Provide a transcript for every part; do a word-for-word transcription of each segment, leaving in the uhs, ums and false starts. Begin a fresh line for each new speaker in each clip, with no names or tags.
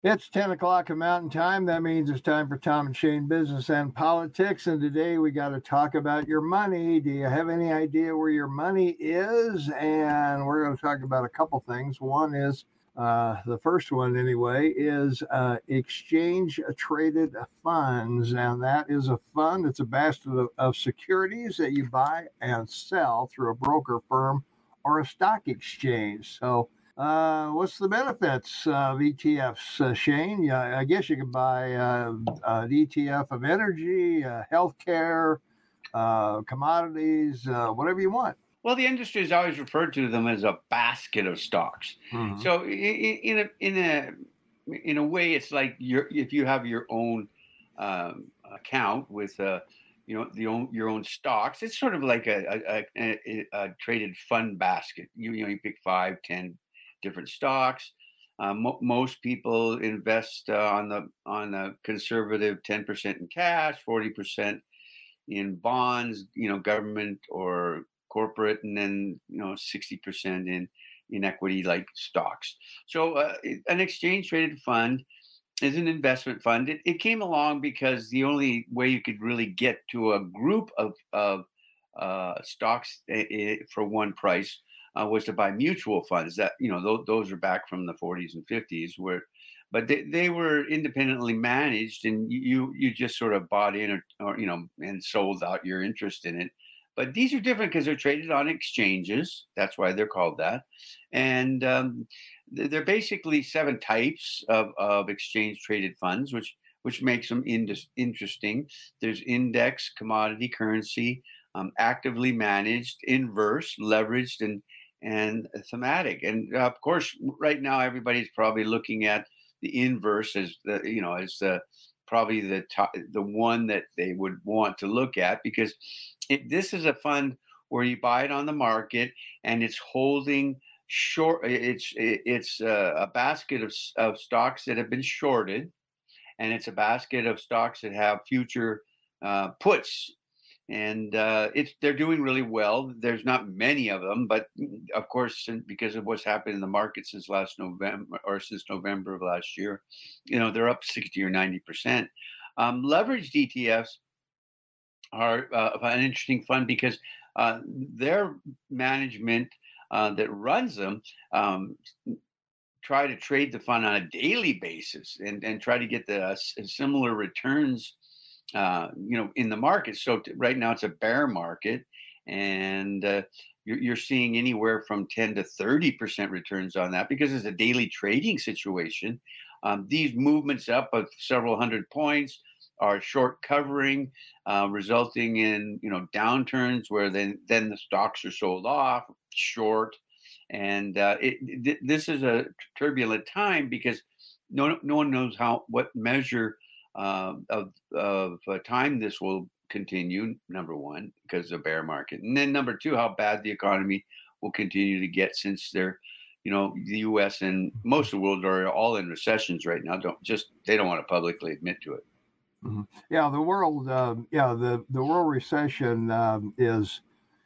It's ten o'clock at Mountain Time. That means it's time for Tom and Shane Business and Politics. And today we got to talk about your money. Do you have any idea where your money is? And we're going to talk about a couple things. One is uh, the first one, anyway, is uh, exchange traded funds. And that is a fund, it's a basket of, of securities that you buy and sell through a broker firm or a stock exchange. So, uh, what's the benefits of E T Fs, uh, Shane? Yeah, I guess you can buy uh, an E T F of energy, uh, healthcare, uh, commodities, uh, whatever you want.
Well, the industry has always referred to them as a basket of stocks.
Mm-hmm.
So, in a in a in a way, it's like your if you have your own um, account with uh, you know the own your own stocks, it's sort of like a a, a, a, a traded fund basket. You you know you pick five, ten different stocks. Uh, mo- most people invest uh, on the on a conservative ten percent in cash, forty percent in bonds, you know, government or corporate, and then you know sixty percent in in equity like stocks. So uh, an exchange traded fund is an investment fund. It, it came along because the only way you could really get to a group of of uh, stocks uh, for one price uh, was to buy mutual funds. That you know those, those are back from the forties and fifties, where but they, they were independently managed, and you you just sort of bought in or, or you know and sold out your interest in it. But these are different because they're traded on exchanges. That's why they're called that, and um, they're basically seven types of, of exchange traded funds, which which makes them in, interesting. There's index, commodity, currency, um, actively managed, inverse, leveraged, and and thematic. And uh, of course, right now everybody's probably looking at the inverse as the you know as the probably the top, the one that they would want to look at because it, this is a fund where you buy it on the market and it's holding short. It's it's a, a basket of of stocks that have been shorted, and it's a basket of stocks that have future uh, puts, and uh, it's they're doing really well. There's not many of them, but of course, because of what's happened in the market since last November or since November of last year, you know they're up sixty or ninety percent. Um, leveraged E T Fs are uh, an interesting fund because uh, their management uh, that runs them um, try to trade the fund on a daily basis and, and try to get the uh, similar returns uh, you know in the market. So t- right now it's a bear market, and uh, you're, you're seeing anywhere from ten to thirty percent returns on that because it's a daily trading situation. Um, these movements up of several hundred points are short covering, uh, resulting in you know downturns where then then the stocks are sold off short, and uh, it, th- this is a turbulent time because no no one knows how what measure uh, of of uh, time this will continue. Number one, because of the bear market, and then number two, how bad the economy will continue to get since they're you know the U S and most of the world are all in recessions right now. Don't just they don't want to publicly admit to it.
Mm-hmm. Yeah, the world, um, yeah, the, the world recession um, is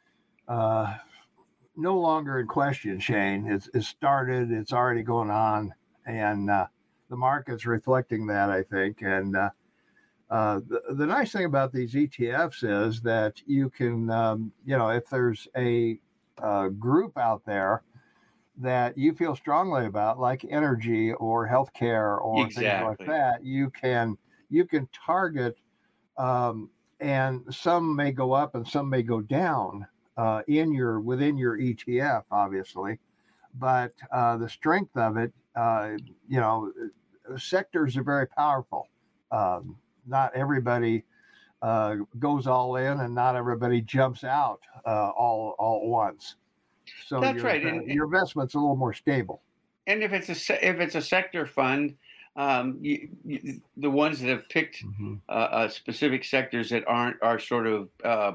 uh, no longer in question, Shane. It's, it's started, it's already going on, and uh, the market's reflecting that, I think. And uh, uh, the, the nice thing about these E T Fs is that you can, um, you know, if there's a, a group out there that you feel strongly about, like energy or healthcare or things like
Exactly.
that, you can you can target, um, and some may go up and some may go down uh, in your within your E T F, obviously, but uh, the strength of it, uh, you know, sectors are very powerful. Um, not everybody uh, goes all in, and not everybody jumps out uh, all all at once. So
That's
your
right. And
your investment's a little more stable.
and if it's a se- if it's a sector fund, um, you, you, the ones that have picked
Mm-hmm.
uh, uh, specific sectors that aren't are sort of uh,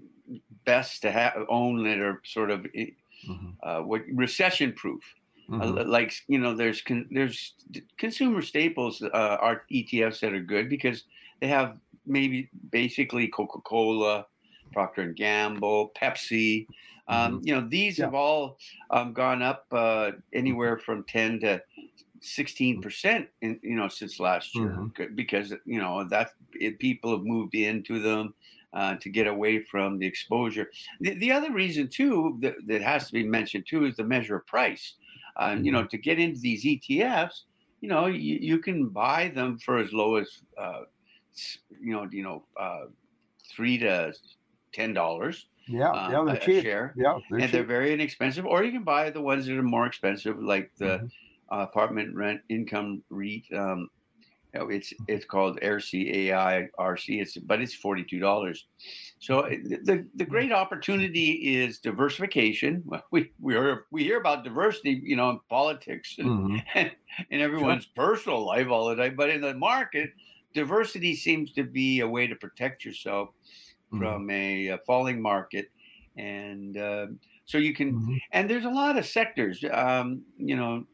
best to have own that are sort of
Mm-hmm.
uh, what recession proof.
Mm-hmm.
Uh, like you know, there's con- there's consumer staples uh, are E T Fs that are good because they have maybe basically Coca Cola, Procter and Gamble, Pepsi.
Mm-hmm.
Um, you know, these
Yeah.
have all um, gone up uh,
Mm-hmm.
anywhere from ten to sixteen percent in, you know, since last year,
Mhm.
because, you know, that's it, people have moved into them uh, to get away from the exposure. The, the other reason too that, that has to be mentioned too is the measure of price. Uh, you know,
Mhm.
to get into these E T Fs, you know, you, you can buy them for as low as uh, s- you know, you know, uh, three to ten dollars
Yeah,
uh,
yeah, they're
a, a
cheap.
share,
Yeah, they're
and they're
cheap.
very inexpensive. Or you can buy the ones that are more expensive, like the
Mhm.
uh, apartment rent income REIT. Um, you know, it's
Mhm.
it's called R C A I R C. It's but it's forty two dollars. So it- the the
Yeah.
great opportunity is diversification. Well, we we hear we hear about diversity, you know, in politics and
Mhm.
and in
Sure.
everyone's personal life all the time, but in the market, diversity seems to be a way to protect yourself
Mhm.
from a, uh falling market, and um, so you can.
Mhm.
And there's a lot of sectors. Um, you know,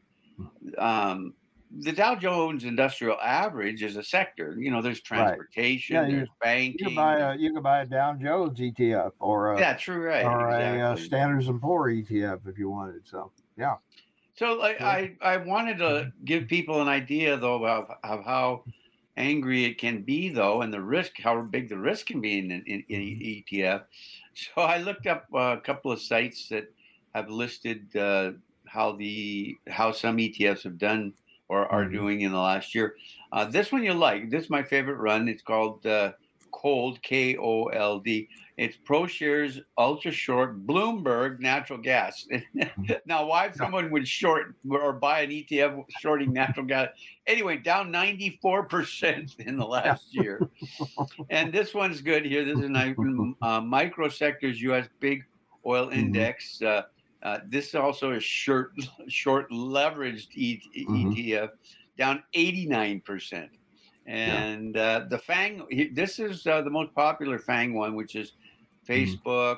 um, the Dow Jones Industrial Average is a sector. You know, there's
Right. Yeah,
transportation,
you
there's
you can
banking,
buy
there's
a you can buy a Dow Jones E T F or a
yeah, true, right,
or a, uh
exactly.
Standards and Poor E T F if you wanted. So yeah,
So like,
sure.
I I wanted to
Mhm.
give people an idea though of, of how angry it can be though, and the risk, how big the risk can be in an in, in
Mhm.
E T F. So I looked up uh, a couple of sites that have listed uh, how the how some E T Fs have done or are
Mhm.
doing in the last year. Uh, this one you like. This is my favorite run. It's called uh, Cold, K O L D. It's ProShares Ultra Short Bloomberg Natural Gas.
Mhm.
Now, why
Yeah.
someone would short or buy an E T F shorting natural gas? Anyway, down ninety-four percent in the
Yeah.
last year. And this one's good here. This is a nice uh, microsectors U S Big Oil
Mhm.
Index. Uh, uh, this is also a short, short leveraged e-
Mhm.
ETF, down eighty-nine percent.
Yeah.
And uh, the FANG, this is uh, the most popular FANG one, which is
Mhm.
Facebook,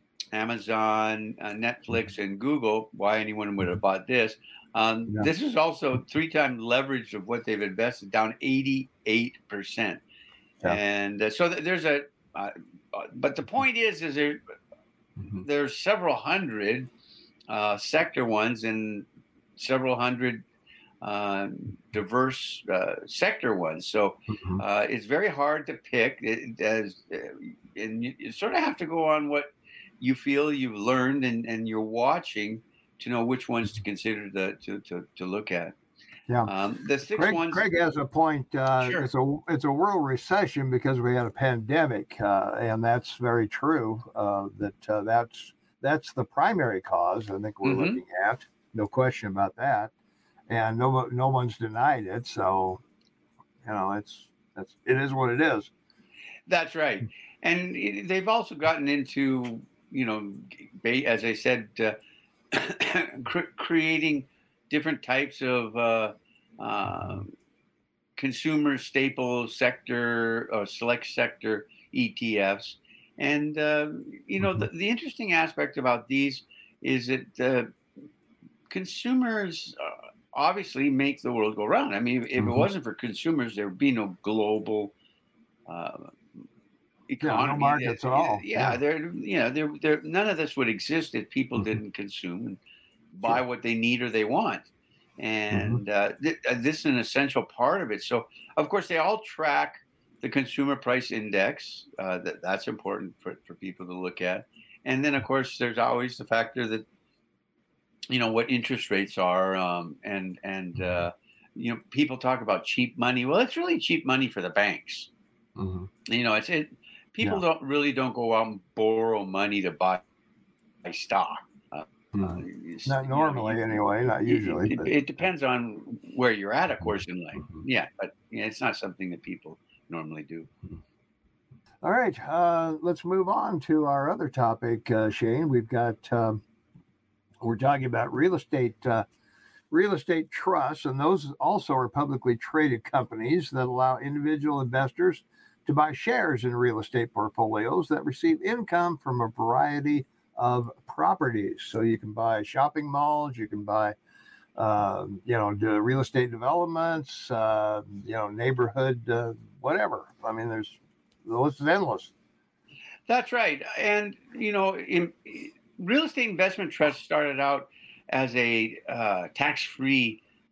Amazon, uh,
Mhm.
Netflix, and Google. Why anyone would have
Mhm.
bought this? Um,
Yeah.
this is also three times leverage of what they've invested, down eighty-eight percent.
Yeah.
And uh, so th- there's a, uh, uh, but the point is, is there
Mhm.
there's several hundred uh, sector ones and several hundred uh, diverse uh, sector ones. So
Mhm.
uh, it's very hard to pick. It, as, uh, and you, you sort of have to go on what you feel you've learned and, and you're watching to know which ones to
Mhm.
consider to, to, to, to look at.
Yeah.
Um, the six
Craig
ones,
Craig has a point. Uh,
sure.
it's a it's a world recession because we had a pandemic, uh, and that's very true. Uh, that uh, that's that's the primary cause. I think we're
Hmm.
looking at, no question about that, and no no one's denied it. So you know, it's it's it is what it is.
That's right. And it- they've also gotten into, you know, ba- as I said, uh, cr- creating different types of uh, uh,
Mhm.
consumer staple sector or select sector E T Fs. And, uh, you know,
Mhm.
the, the interesting aspect about these is that uh, consumers uh, obviously make the world go round. I mean, if it
Mhm.
wasn't for consumers, there would be no global uh,
Yeah, no
economy.
markets at all.
Yeah,
Yeah.
there, you know, there, there, none of this would exist if people
Mhm.
didn't consume and buy
Sure.
what they need or they want.
Hmm.
And uh, th- uh, this is an essential part of it. So, of course, they all track the consumer price index. Uh, that that's important for, for people to look at. And then, of course, there's always the factor that you know what interest rates are, um, and and
Hmm.
uh, you know people talk about cheap money. Well, it's really cheap money for the banks.
Hmm.
You know, it's it. People
Yeah.
don't really don't go out and borrow money to buy stock. Uh, uh,
Hmm.
it's-
Not
you know, you,
normally, anyway. Not
it,
usually,
it,
but
it
yeah.
depends on where you're at, of
Mhm.
course, in life.
Mhm.
Yeah, but yeah, it's not something that people normally do.
Mhm. All right, uh, let's move on to our other topic, uh, Shane. We've got um, we're talking about real estate uh, real estate trusts, and those also are publicly traded companies that allow individual investors to buy shares in real estate portfolios that receive income from a variety of properties. So you can buy shopping malls, you can buy um, you know, the real estate developments, uh, you know, neighborhood, uh, whatever. I mean, there's the list is endless.
That's right. And you know, in, real estate investment trust started out as a uh, tax-free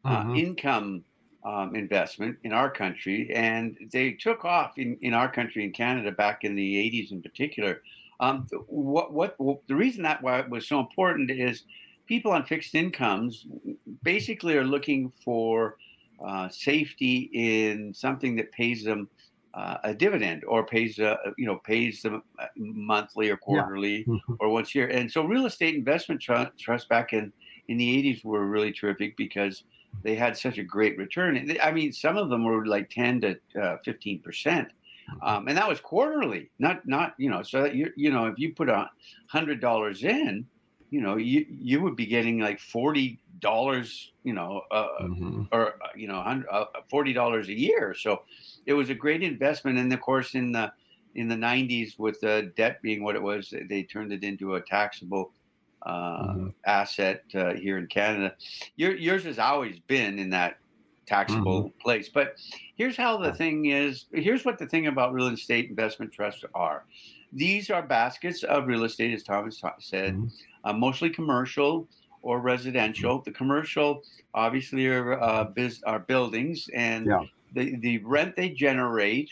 uh,
Mm-hmm.
income um, investment in our country, and they took off in, in our country, in Canada, back in the eighties in particular. Um, what, what, what the reason that why it was so important is people on fixed incomes basically are looking for uh, safety in something that pays them uh, a dividend, or pays a, you know pays them monthly or
Yeah.
quarterly
Mm-hmm.
or once a year. And so real estate investment tr- trusts back in in the eighties were really terrific because they had such a great return. I mean, some of them were like ten to fifteen percent. Um, and that was quarterly, not not you know. So you you know, if you put a hundred dollars in, you know, you you would be getting like forty dollars, you know, uh,
Mm-hmm.
or uh, you know, uh, forty dollars a year. So it was a great investment. And of course, in the in the nineties, with the debt being what it was, they turned it into a taxable uh,
Mm-hmm.
asset uh, here in Canada. Your, yours has always been in that taxable
Mm-hmm.
place. But here's how the thing is. Here's what the thing about real estate investment trusts are. These are baskets of real estate, as Thomas said,
Mm-hmm.
uh, mostly commercial or residential. The commercial, obviously, are uh, biz- are buildings, and
Yeah.
the the rent they generate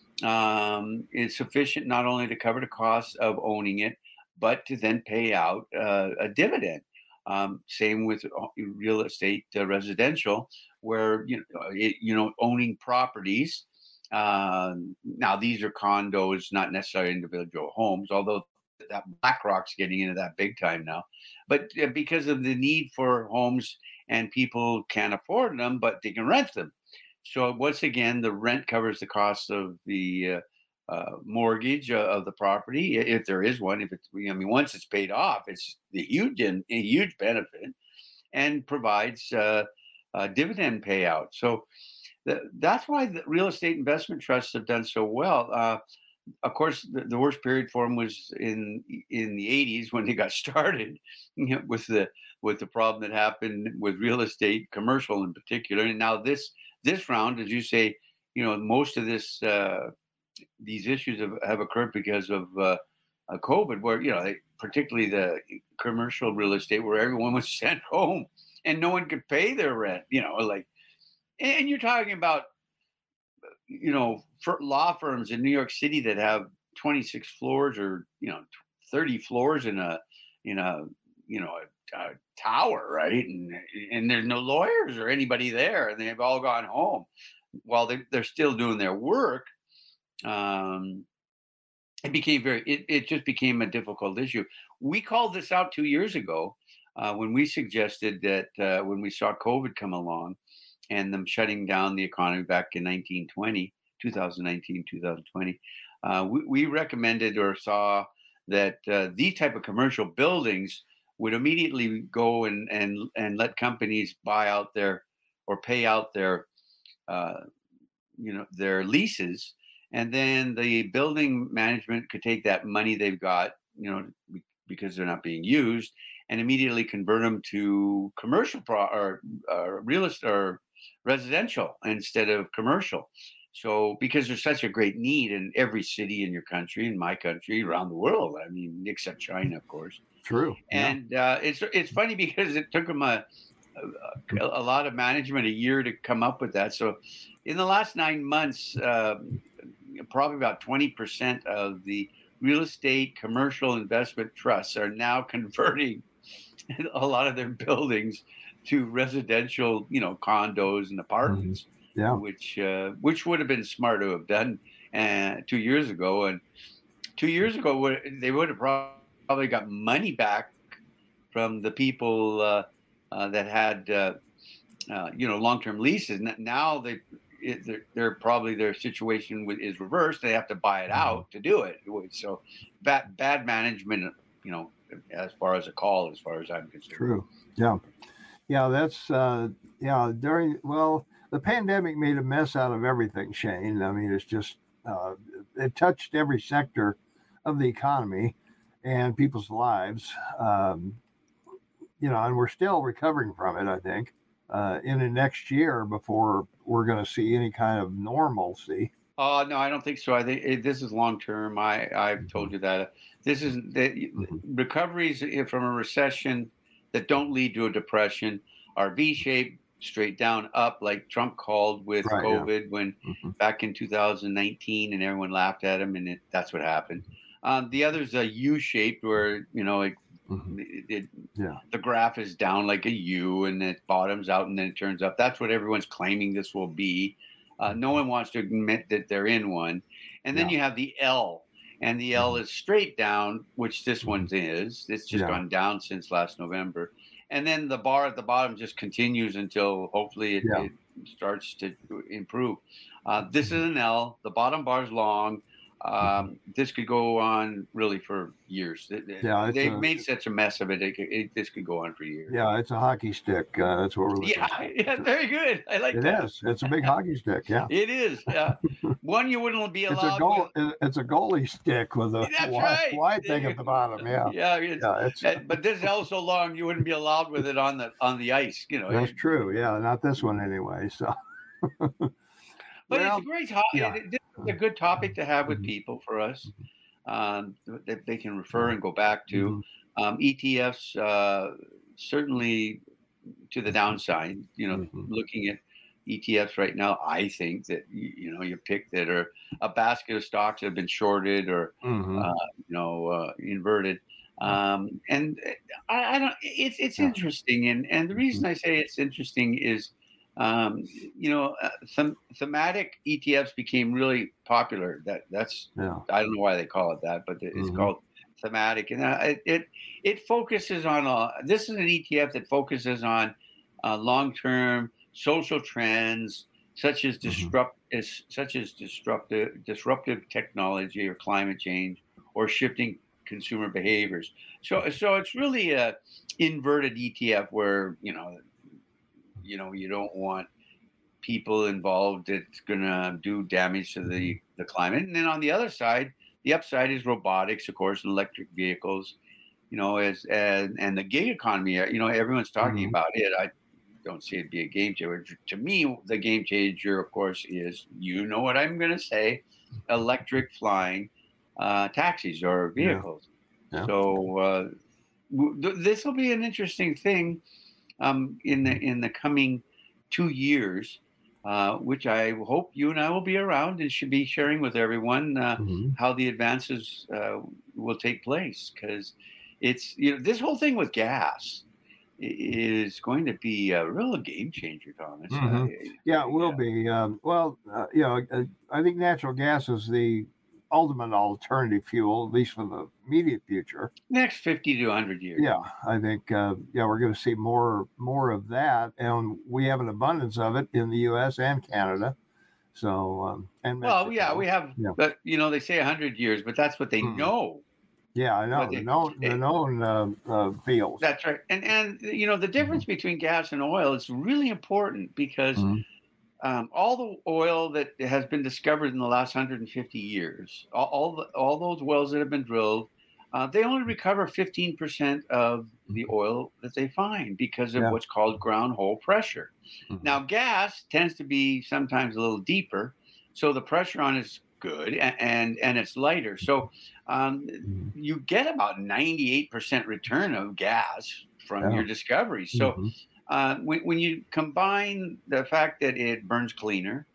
um, is sufficient not only to cover the costs of owning it, but to then pay out uh, a dividend. Um, same with uh, real estate uh, residential, where you know it, you know owning properties. Um, now these are condos, not necessarily individual homes, although that BlackRock's getting into that big time now. But uh, because of the need for homes, and people can't afford them, but they can rent them. So once again, the rent covers the cost of the uh, uh, mortgage uh, of the property, if there is one. If it's, I mean, once it's paid off, it's a huge, a huge benefit, and provides uh, a dividend payout. So th- that's why the real estate investment trusts have done so well. Uh, of course, the, the worst period for them was in in the eighties when they got started, you know, with the with the problem that happened with real estate, commercial in particular. And now this this round, as you say, you know, most of this uh, these issues have, have occurred because of uh, uh, COVID, where you know, they, particularly the commercial real estate, where everyone was sent home and no one could pay their rent. You know, like, and you're talking about you know, for law firms in New York City that have twenty-six floors, or, you know, thirty floors in a, in a, you know, a, a tower, right? And, and there's no lawyers or anybody there, and they've all gone home while they, they're still doing their work. Um, it became very, it, it just became a difficult issue. We called this out two years ago uh, when we suggested that uh, when we saw COVID come along, and them shutting down the economy back in nineteen twenty, two thousand nineteen, two thousand twenty, uh, we, we recommended or saw that uh, these type of commercial buildings would immediately go and, and, and let companies buy out their or pay out their, uh, you know, their leases. And then the building management could take that money they've got, you know, because they're not being used, and immediately convert them to commercial pro or uh, real estate or residential instead of commercial. So because there's such a great need in every city in your country, in my country, around the world. I mean, except China, of course.
True. Yeah.
And uh, it's it's funny because it took them a, a a lot of management, a year to come up with that. So in the last nine months, uh, probably about twenty percent of the real estate commercial investment trusts are now converting a lot of their buildings to residential, you know, condos and apartments,
Mm-hmm. Yeah.
which uh, which would have been smart to have done uh, two years ago. And two years ago, they would have probably got money back from the people uh, uh, that had, uh, uh, you know, long-term leases. Now they, it, they're, they're probably their situation is reversed. They have to buy it out to do it. So bad bad management, you know, as far as a call, as far as I'm concerned.
True. Yeah. Yeah. That's, uh, yeah. During, well, the pandemic made a mess out of everything, Shane. I mean, it's just, uh, it touched every sector of the economy and people's lives. Um, you know, and we're still recovering from it, I think, uh, in the next year before we're going to see any kind of normalcy.
Uh, no, I don't think so. I think it, this is long term. I I've told you that this is that
Mm-hmm.
recoveries from a recession that don't lead to a depression are V-shaped, straight down, up, like Trump called with
Right. Yeah.
COVID when
hmm
back in two thousand nineteen, and everyone laughed at him, and it, that's what happened. Um, the other's a U-shaped, where you know it,
hmm
it, it
Yeah.
the graph is down like a U, and it bottoms out and then it turns up. That's what everyone's claiming this will be. Uh, no one wants to admit that they're in one. And then
Yeah.
you have the L, and the L
hmm
is straight down, which this
hmm
one is. It's just
Yeah.
gone down since last November. And then the bar at the bottom just continues until hopefully it,
Yeah.
it starts to improve. Uh, this is
hmm
an L. The bottom bar is long.
hmm
Um, this could go on really for years. They- they-
Yeah. It's
They've
a
made such a mess of it. It, could- it. This could go on for years.
yeah. It's a hockey stick. Uh, that's what we're looking
Yeah,
at.
yeah, very good. I like
It
that.
is. It's a big hockey stick. Yeah.
It is. Yeah. One you wouldn't be
It's a
allowed
goal.
with.
it- It's a goalie stick with a
That's
wide,
right.
wide thing at the bottom. Yeah.
Yeah, it's,
Yeah. It's
uh, but this L so long you wouldn't be allowed with it on the on the ice. You know.
that's true. Yeah. Not this one anyway. So.
But
Well.
it's a great topic.
Yeah.
This is a good topic to have with
Mhm.
people for us um, that they can refer
Yeah.
and go back to.
Mhm.
Um, E T Fs uh, certainly to the downside. You know,
Mhm.
looking at E T Fs right now, I think that you, you know you pick that are a basket of stocks that have been shorted or
Mhm.
uh, you know uh, inverted. Um, and I, I don't. It's it's
Yeah.
interesting, and and the reason
Mhm.
I say it's interesting is um, you know, uh, them, thematic E T Fs became really popular. That that's
Yeah.
I don't know why they call it that, but it's
Mhm.
called thematic, and uh, it, it it focuses on a. This is an E T F that focuses on uh, long term social trends such as
Mhm.
disrupt as such as disruptive disruptive technology or climate change or shifting consumer behaviors. So so it's really a inverted E T F where you know you know you don't want people involved that's going to do damage to the
Mhm.
the climate. And then on the other side, the upside is robotics, of course, and electric vehicles. You know, as and and the gig economy. uh, You know, everyone's talking
Mhm.
about it. I don't see it be a game changer. To me, the game changer, of course, is you know what I'm going to say: electric flying uh, taxis or
Yeah.
vehicles.
Yeah.
So uh, w- th- this will be an interesting thing um, in the in the coming two years, uh, which I hope you and I will be around and should be sharing with everyone uh,
Mhm.
how the advances uh, will take place. Because it's you know this whole thing with gas i- is going to be a real game changer, Thomas. Uh,
Mhm.
it-
Yeah, it will
yeah.
be. Um, well, uh, you know, uh, I think natural gas is the ultimate alternative fuel, at least for the immediate future.
Next fifty to one hundred years.
Yeah, I think uh, yeah we're going to see more more of that, and we have an abundance of it in the U S and Canada. So um, and
Well, yeah, we
Mexico.
have,
Yeah.
but you know, they say one hundred years, but that's what they
Mhm.
know.
Yeah, I know
What
the
they,
known the
eh,
known uh, uh, fields.
that's right. And and you know, the difference between gas and oil is really important because
Mhm.
um, all the oil that has been discovered in the last one hundred fifty years, all all, the, all those wells that have been drilled, uh, they only recover fifteen percent of the oil that they find because of
Yeah.
what's called ground hole pressure.
Mhm.
Now, gas tends to be sometimes a little deeper, so the pressure on it's good and and, and it's lighter. So um,
Mhm.
you get about ninety-eight percent return of gas from
Yeah.
your discovery. So
Mhm.
uh, when, when you combine the fact that it burns cleaner,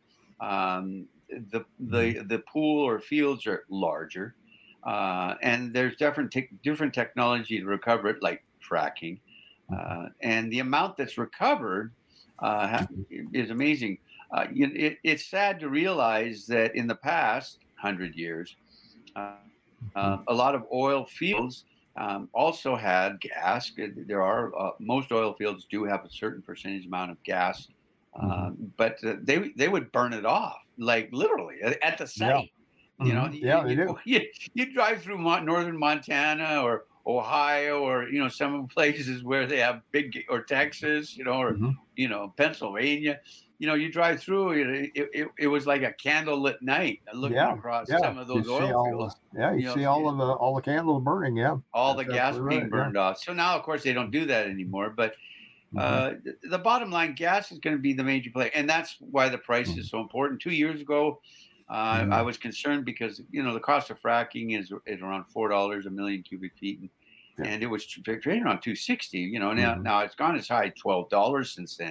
um, the the the pool or fields are larger, uh, and there's different te- different technology to recover it, like fracking, uh, and the amount that's recovered uh, ha- is amazing. Uh, you, it, it's sad to realize that in the past hundred years, uh, uh, a lot of oil fields um, also had gas. There are uh, most oil fields do have a certain percentage amount of gas,
Mhm.
um, but uh, they they would burn it off, like literally at, at the
Yeah.
site. You know,
Mhm.
you,
Yeah, they
you,
do.
go- you, you drive through Mon- northern Montana or Ohio or you know some places where they have big or Texas, you know, or
Mhm.
you know Pennsylvania. You know, you drive through it. It, it, it was like a candlelit night looking
Yeah,
across
yeah.
some of
You
those
see
oil
all
fields.
the yeah, you
You know,
see all of the all the candles burning. Yeah,
all the
that's
gas
absolutely
being
right. Yeah.
burned off. So now, of course, they don't do that anymore. But
Mhm.
uh, th- the bottom line, gas is going to be the major play, and that's why the price
Mhm.
is so important. Two years ago, uh, I
Mhm.
was concerned because you know the cost of fracking is is around four dollars a million cubic feet, and,
Yeah.
and it was tr- trading around two sixty. You know, now
Mhm.
now it's gone as high as twelve dollars since then.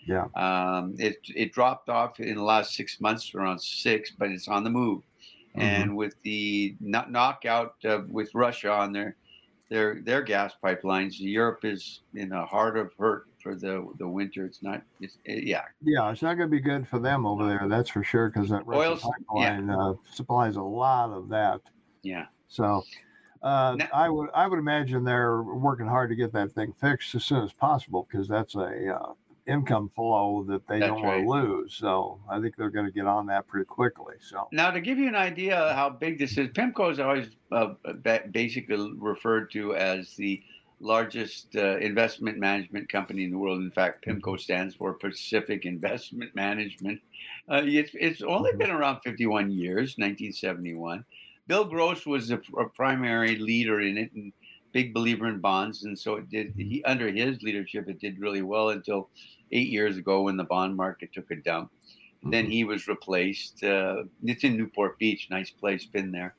Yeah.
Um, it it dropped off in the last six months to around six, but it's on the move.
Mm-hmm.
And with the kno- knockout uh, with Russia on their their their gas pipelines, Europe is in the heart of hurt for the the winter. It's not. It's it, yeah.
Yeah, it's not going to be good for them over there. That's for sure, because that Russian
Oil's yeah
pipeline uh, supplies a lot of that.
yeah.
So uh,
Now,
I would I would imagine they're working hard to get that thing fixed as soon as possible, because that's a uh, income flow that they
that's
don't want
right.
to lose. So I think they're going to get on that pretty quickly. So
Now, to give you an idea how big this is, PIMCO is always uh, ba- basically referred to as the largest uh, investment management company in the world. In fact, PIMCO stands for Pacific Investment Management. Uh, it's, it's only
Mhm.
been around fifty-one years, nineteen seventy-one. Bill Gross was a, a primary leader in it and big believer in bonds, and so it did. He under his leadership, it did really well until eight years ago when the bond market took a dump. Then
Mhm.
he was replaced. Uh, it's in Newport Beach, nice place. Been there.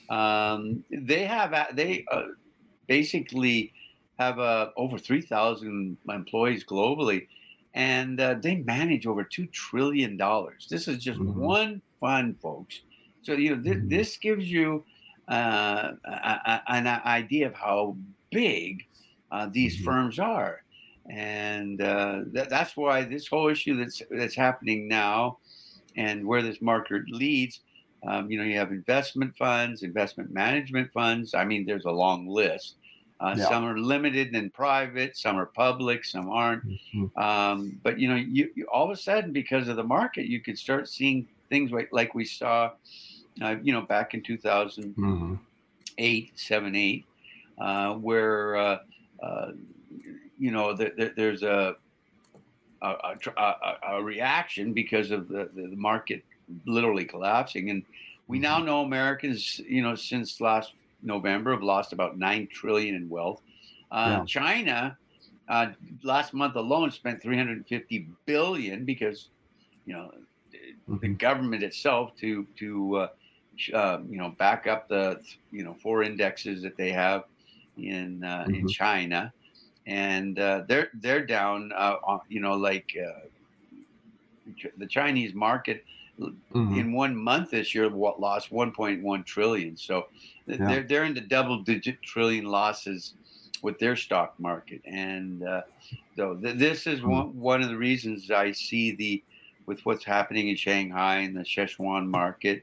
Um, they have a- they uh, basically have uh, over three thousand employees globally, and uh, they manage over two trillion dollars. This is just
Mhm.
one fund, folks. So you know th-
Mhm.
this gives you uh, a, a, an idea of how big uh, these
Mhm.
firms are, and uh, that, that's why this whole issue that's that's happening now and where this market leads. Um, you know, you have investment funds, investment management funds. I mean, there's a long list. Uh,
Yeah.
some are limited and private, some are public, some aren't.
Mhm.
Um, but you know, you, you all of a sudden, because of the market, you could start seeing things like, like we saw, uh, you know, back in two thousand
Mhm.
eight, seven, eight, uh, where uh, uh, you know there, there, there's a a, a, a reaction because of the, the market literally collapsing. And we now
Mhm.
know Americans, you know, since last November have lost about nine trillion in wealth. Uh,
Yeah.
China, uh, last month alone, spent three hundred fifty billion because, you know, the
Mhm.
government itself to to uh, uh, you know back up the you know four indexes that they have in uh, in
Mhm.
China, and uh, they're they're down. Uh, on, you know, like uh, the Chinese market
Mhm.
in one month this year what lost one point one trillion. So
Yeah.
they're they're into double digit trillion losses with their stock market, and uh, so th- this is
Mhm.
one one of the reasons I see the with what's happening in Shanghai and the Sichuan market,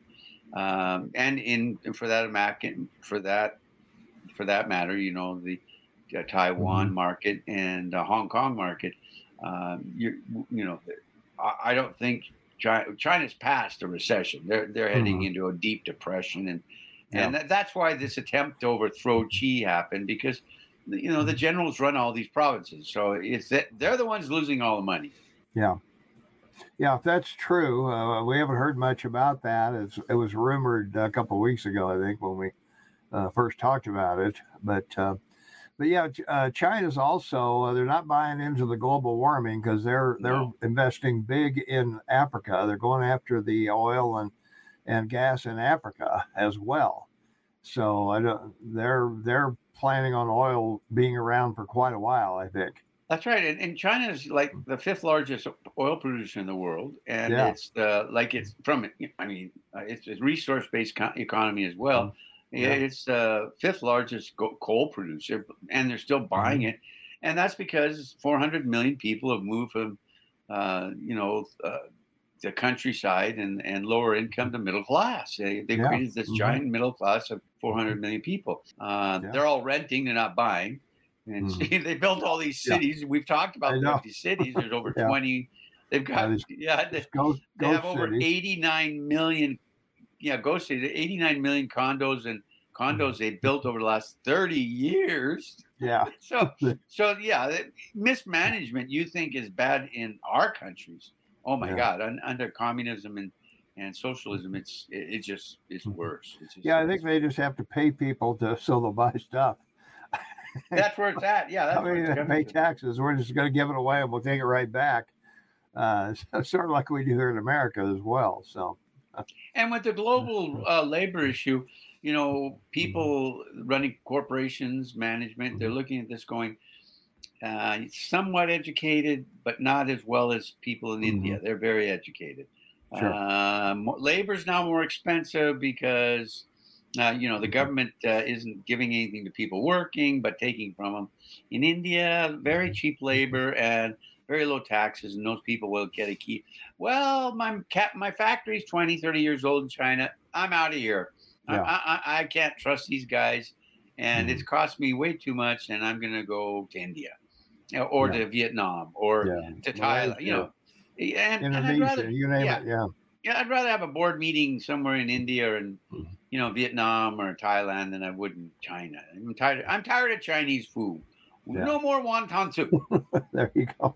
um, and in for that for that for that matter, you know the uh, Taiwan
Mhm.
market and the Hong Kong market. Um, you you know, I, I don't think China, China's past a recession. They're they're heading
Mhm.
into a deep depression, and
Yeah.
and that, that's why this attempt to overthrow Xi happened because you know the
Mhm.
generals run all these provinces, so it's that they're the ones losing all the money.
Yeah. Yeah, if that's true, uh, we haven't heard much about that. It's, it was rumored a couple of weeks ago, I think, when we uh, first talked about it. But uh, but yeah, uh, China's also uh, they're not buying into the global warming, because they're they're
No.
investing big in Africa. They're going after the oil and and gas in Africa as well. So I don't. They're they're planning on oil being around for quite a while, I think.
That's right, and, and China is like the fifth largest oil producer in the world, and
Yeah.
it's uh, like it's from I mean, uh, it's a resource-based co- economy as well.
Yeah.
It's the fifth largest go- coal producer, and they're still buying
Mhm.
it, and that's because four hundred million people have moved from, uh, you know, uh, the countryside and, and lower income to middle class. They, they
Yeah.
created this
Hmm.
giant middle class of four hundred million people. Uh,
Yeah.
they're all renting; they're not buying. And
Hmm.
see, they built all these
Yeah.
cities. We've talked
I
about the
know.
fifty cities. There's over
Yeah.
twenty. They've
Yeah.
got
These,
yeah. They,
these ghost
they have
ghost
over
cities.
eighty-nine million. Yeah, ghost cities. eighty-nine million condos and condos they built over the last thirty years.
Yeah.
So so yeah, mismanagement you think is bad in our countries. Oh my
Yeah.
God, un, under communism and and socialism, it's it, it just it's worse. It's just
Yeah. I think
it's,
they just have to pay people to so they'll buy stuff.
that's where it's at. Yeah,
I
that's where
mean,
it's
they
coming
pay
to.
taxes. We're just going to give it away and we'll take it right back. Uh, so, sort of like we do here in America as well. So.
And with the global uh, labor issue, you know,
Mhm.
people running corporations, management, they're
Mhm.
looking at this going, uh, somewhat educated, but not as well as people in
Mm-hmm.
India. They're very educated.
Sure.
Uh, labor's now more expensive because uh, you know the government uh, isn't giving anything to people working, but taking from them. In India, very cheap labor and very low taxes, and those people will get a key. Well, my cat, my factory's twenty, thirty years old in China. I'm out of here.
Yeah.
I, I, I can't trust these guys, and
Mhm.
it's cost me way too much, and I'm going to go to India or
Yeah.
to Vietnam or
Yeah.
to Thailand, you know. And, and I'd
Indonesia,
rather,
you name
yeah,
it. Yeah.
yeah, I'd rather have a board meeting somewhere in India or in,
Mhm.
you know, Vietnam or Thailand than I would in China. I'm tired. I'm tired of Chinese food.
Yeah.
No more wonton soup.
There you go.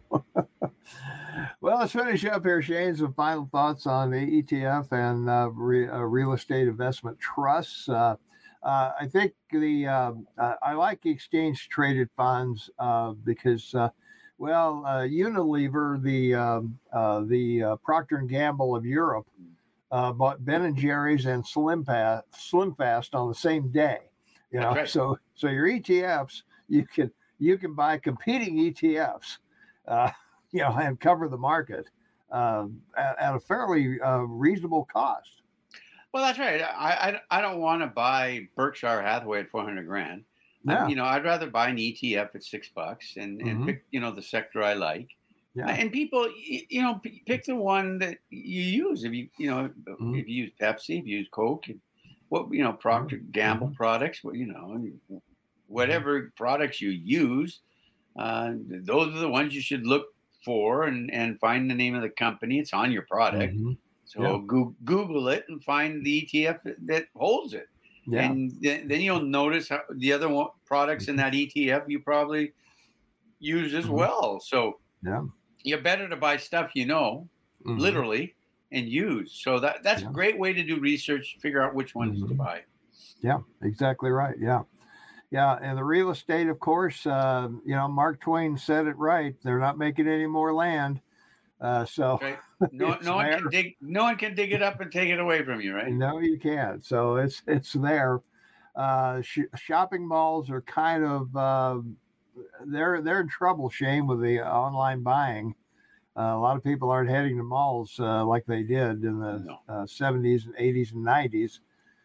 Well, let's finish up here, Shane. Some final thoughts on the E T F and uh, re, uh, real estate investment trusts. Uh, uh, I think the uh, uh, I like exchange traded funds uh, because, uh, well, uh, Unilever, the um, uh, the uh, Procter and Gamble of Europe, uh, bought Ben and Jerry's and Slim Fast, Slim Fast on the same day. You know,
That's right.
so so your E T Fs you can you can buy competing E T Fs. Uh, you know, and cover the market uh, at, at a fairly uh, reasonable cost.
Well, that's right. I I, I don't want to buy Berkshire Hathaway at four hundred grand.
Yeah.
Um, you know, I'd rather buy an E T F at six bucks and, and
Mhm.
pick, you know, the sector I like.
Yeah.
And people, y- you know, p- pick the one that you use. If you, you know,
Mhm.
if you use Pepsi, if you use Coke, what, you know, Procter Gamble
Mhm.
products, well, you know, whatever products you use, uh, those are the ones you should look for and, and find the name of the company. It's on your product.
Mhm.
So
Yeah.
go, Google it and find the E T F that, that holds it.
Yeah.
And then, then you'll notice how the other one, products in that E T F you probably use as
Mhm.
well. So
Yeah.
you're better to buy stuff you know,
Mhm.
literally, and use. So that that's
Yeah.
a great way to do research, figure out which ones to
Mhm.
buy.
Yeah. Exactly right. Yeah. Yeah. And the real estate, of course, uh, you know, Mark Twain said it right. They're not making any more land. Uh, so
Right? No,
it's
no one
there.
can dig. No one can dig it up and take it away from you, right?
No, you can't. So it's it's there. Uh, sh- shopping malls are kind of uh, they're they're in trouble, Shane, with the online buying. Uh, a lot of people aren't heading to malls uh, like they did in the
No.
uh, seventies and eighties and nineties.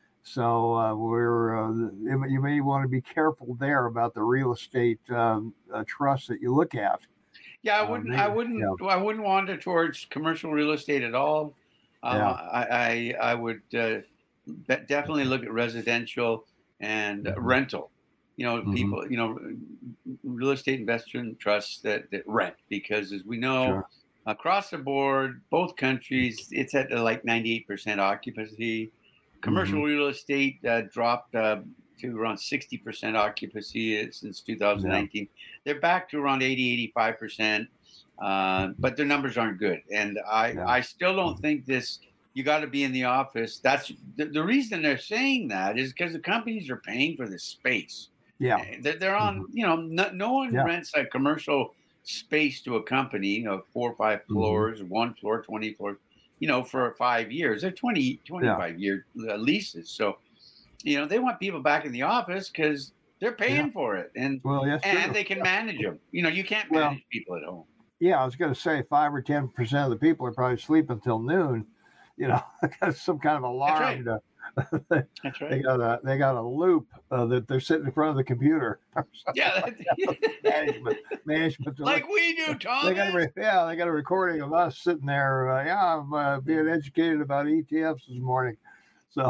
So uh, we're uh, you may want to be careful there about the real estate um, uh, trust that you look at.
Yeah, I
Uh,
wouldn't.
they,
I wouldn't.
yeah,
I wouldn't wander towards commercial real estate at all. Uh,
yeah,
I, I I would uh, be- definitely look at residential and
Mhm.
rental. You know,
Mhm.
people. You know, real estate investment trusts that, that rent because, as we know,
Sure.
across the board, both countries, it's at uh, like ninety-eight percent occupancy. Commercial
Mhm.
real estate uh, dropped uh, to around sixty percent occupancy since
Yeah.
twenty nineteen. They're back to around eighty, eighty-five percent, uh, but their numbers aren't good. And I,
Yeah.
I still don't think this, you got to be in the office. That's the, the reason they're saying that is because the companies are paying for the space.
Yeah.
They're, they're on, you know, no, no one
Yeah.
rents a commercial space to a company, you know, four or five
Mhm.
floors, one floor, twenty floors, you know, for five years. They're twenty, twenty-five year uh, leases. So, you know, they want people back in the office because they're paying
Yeah.
for it and,
Well, yes,
and
true.
they can manage them. You know, you can't
Well,
manage people at home.
yeah, I was going to say five or ten percent of the people are probably sleeping until noon. You know, got some kind of
right.
alarm. To,
That's
they
right.
got a they got a loop uh, that they're sitting in front of the computer. or something
Yeah.
like that. management, management. they're
Like we do,
They got a
Thomas.
re- yeah, they got a recording of us sitting there. Uh, yeah, I'm uh, being educated about E T Fs this morning. So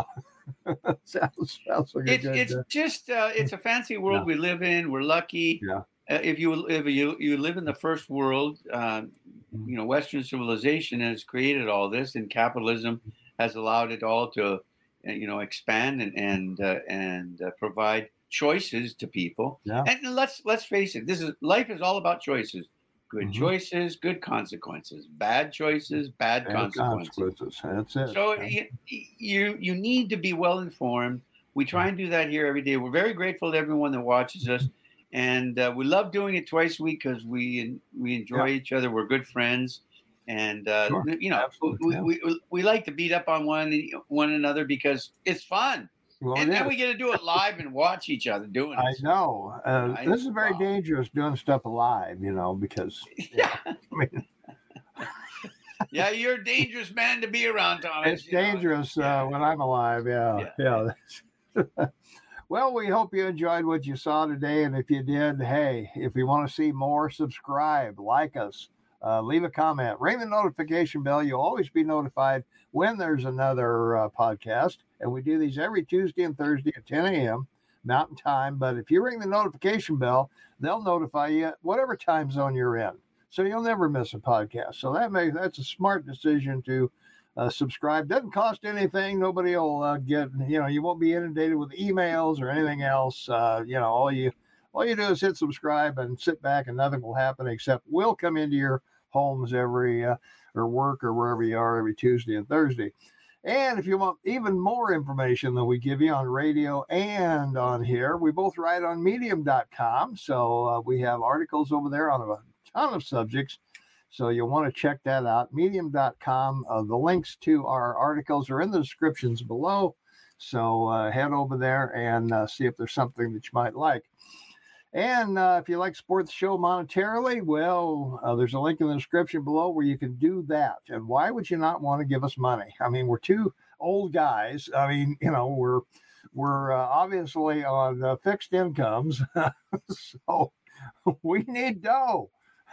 sounds sounds like a
It's
good.
it's
Uh,
just uh, it's a fancy world
yeah,
we live in. We're lucky.
yeah,
Uh, if you if you you live in the first world, uh,
Mhm.
you know, Western civilization has created all this, and capitalism has allowed it all to, uh, you know, expand and and uh, and uh, provide choices to people.
yeah.
And let's let's face it, this is life is all about choices. Good
Mhm.
choices, good consequences. Bad choices, bad
And
consequences.
consequences. That's it.
So
Yeah.
you, you you need to be well informed. We try and do that here every day. We're very grateful to everyone that watches us, and uh, we love doing it twice a week because we we enjoy
Yeah.
each other. We're good friends, and uh,
Sure.
you know
Absolutely.
we,
Yeah.
we we like to beat up on one one another because it's fun.
Well,
And
it
then
is.
we get to do it live and watch each other doing
I
it. So,
know. Uh,
I,
this is very
wow.
dangerous doing stuff live, you know, because
Yeah.
I mean,
Yeah, you're a dangerous man to be around, Thomas.
it's
You know.
dangerous
Yeah.
uh, when I'm alive. Yeah,
Yeah.
yeah. Well, we hope you enjoyed what you saw today, and if you did, hey, if you want to see more, subscribe, like us, uh, leave a comment, ring the notification bell. You'll always be notified when there's another uh, podcast, and we do these every Tuesday and Thursday at ten a.m. Mountain Time. But if you ring the notification bell, they'll notify you at whatever time zone you're in, so you'll never miss a podcast. So that makes that's a smart decision to uh, subscribe. Doesn't cost anything. Nobody will uh, get, you know, you won't be inundated with emails or anything else. Uh, you know, all you all you do is hit subscribe and sit back, and nothing will happen except we'll come into your homes every uh, or work or wherever you are every Tuesday and Thursday. And if you want even more information than we give you on radio and on here, we both write on medium dot com. So uh, we have articles over there on a ton of subjects. So you'll want to check that out, medium dot com. Uh, the links to our articles are in the descriptions below. So uh, head over there and uh, see if there's something that you might like. And uh, if you like support the show monetarily, well, uh, there's a link in the description below where you can do that. And why would you not want to give us money? I mean, we're two old guys. I mean, you know, we're we're uh, obviously on uh, fixed incomes, so we need dough.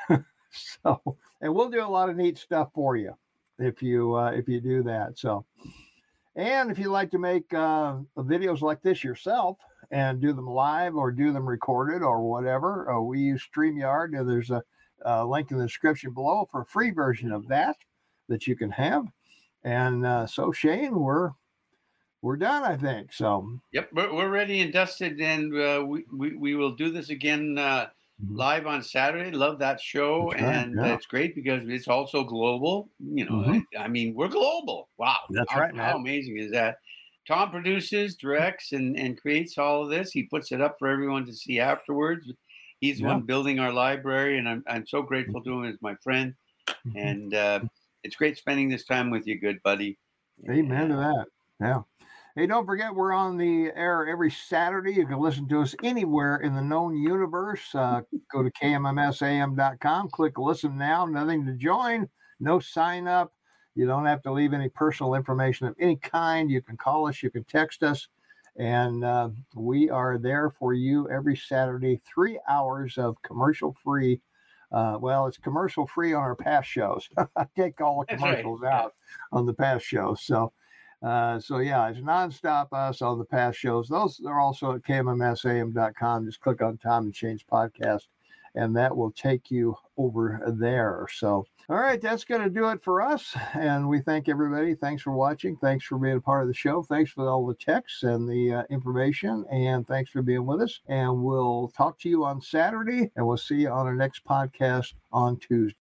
So, and we'll do a lot of neat stuff for you if you uh, if you do that. So, and if you like to make uh, videos like this yourself and do them live or do them recorded or whatever, uh, we use StreamYard. And there's a, a link in the description below for a free version of that that you can have. And uh, so, Shane, we're we're done, I think. So,
yep, we're, we're ready and dusted, and uh, we, we we will do this again. Uh, live on Saturday. Love that show.
That's right,
and
yeah.
It's great because it's also global. You know,
Mhm.
I, I mean, we're global. Wow.
That's
how,
right, man.
How amazing is that? Tom produces, directs, and, and creates all of this. He puts it up for everyone to see afterwards. He's the
Yeah.
one building our library, and I'm, I'm so grateful to him as my friend.
Mhm.
And uh, it's great spending this time with you, good buddy.
Amen to that. Yeah. Hey, don't forget, we're on the air every Saturday. You can listen to us anywhere in the known universe. Uh, go to K M M S A M dot com, click listen now, nothing to join, no sign up. You don't have to leave any personal information of any kind. You can call us, you can text us, and uh, we are there for you every Saturday, three hours of commercial free. Uh, well, it's commercial free on our past shows. I take all the
That's right.
commercials out on the past shows. So, Uh, so yeah, it's nonstop us on the past shows. Those are also at K M M S A M dot com. Just click on Tom and Shane's podcast, and that will take you over there. So, all right, that's going to do it for us. And we thank everybody. Thanks for watching. Thanks for being a part of the show. Thanks for all the texts and the uh, information. And thanks for being with us. And we'll talk to you on Saturday, and we'll see you on our next podcast on Tuesday.